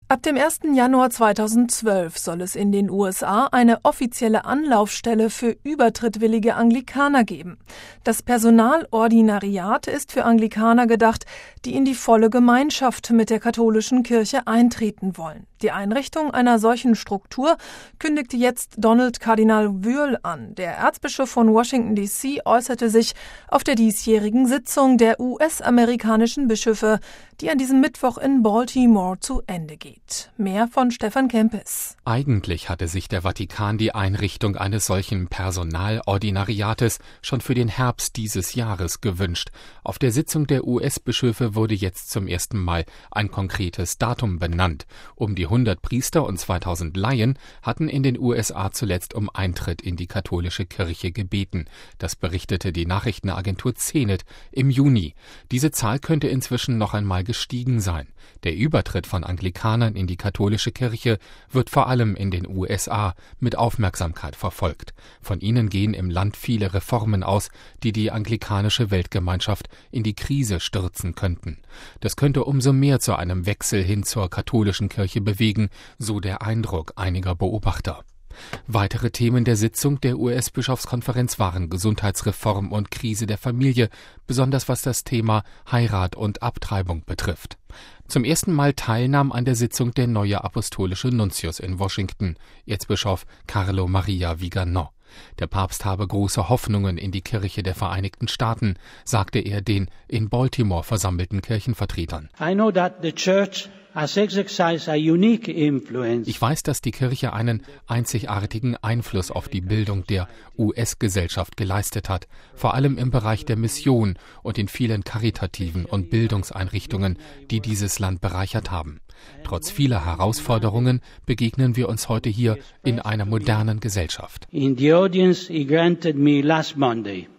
Ab dem 1. Januar 2012 soll es in den USA eine offizielle Anlaufstelle für übertrittwillige Anglikaner geben. Das Personalordinariat ist für Anglikaner gedacht, die in die volle Gemeinschaft mit der katholischen Kirche eintreten wollen. Die Einrichtung einer solchen Struktur kündigte jetzt Donald Kardinal Wuerl an. Der Erzbischof von Washington D.C. äußerte sich auf der diesjährigen Sitzung der US-amerikanischen Bischöfe, die an diesem Mittwoch in Baltimore zu Ende geht. Mehr von Stefan Kempis. Eigentlich hatte sich der Vatikan die Einrichtung eines solchen Personalordinariates schon für den Herbst dieses Jahres gewünscht. Auf der Sitzung der US-Bischöfe wurde jetzt zum ersten Mal ein konkretes Datum benannt. Um die 100 Priester und 2000 Laien hatten in den USA zuletzt um Eintritt in die katholische Kirche gebeten. Das berichtete die Nachrichtenagentur CNET im Juni. Diese Zahl könnte inzwischen noch einmal gestiegen sein. Der Übertritt von Anglikanern in die katholische Kirche wird vor allem in den USA mit Aufmerksamkeit verfolgt. Von ihnen gehen im Land viele Reformen aus, die die anglikanische Weltgemeinschaft in die Krise stürzen könnten. Das könnte umso mehr zu einem Wechsel hin zur katholischen Kirche bewegen, so der Eindruck einiger Beobachter. Weitere Themen der Sitzung der US-Bischofskonferenz waren Gesundheitsreform und Krise der Familie, besonders was das Thema Heirat und Abtreibung betrifft. Zum ersten Mal teilnahm an der Sitzung der neue apostolische Nuntius in Washington, Erzbischof Carlo Maria Vigano. Der Papst habe große Hoffnungen in die Kirche der Vereinigten Staaten, sagte er den in Baltimore versammelten Kirchenvertretern. Ich weiß, dass die Kirche einen einzigartigen Einfluss auf die Bildung der US-Gesellschaft geleistet hat, vor allem im Bereich der Mission und in vielen karitativen und Bildungseinrichtungen, die dieses Land bereichert haben. Trotz vieler Herausforderungen begegnen wir uns heute hier in einer modernen Gesellschaft. In the audience he granted me last Monday.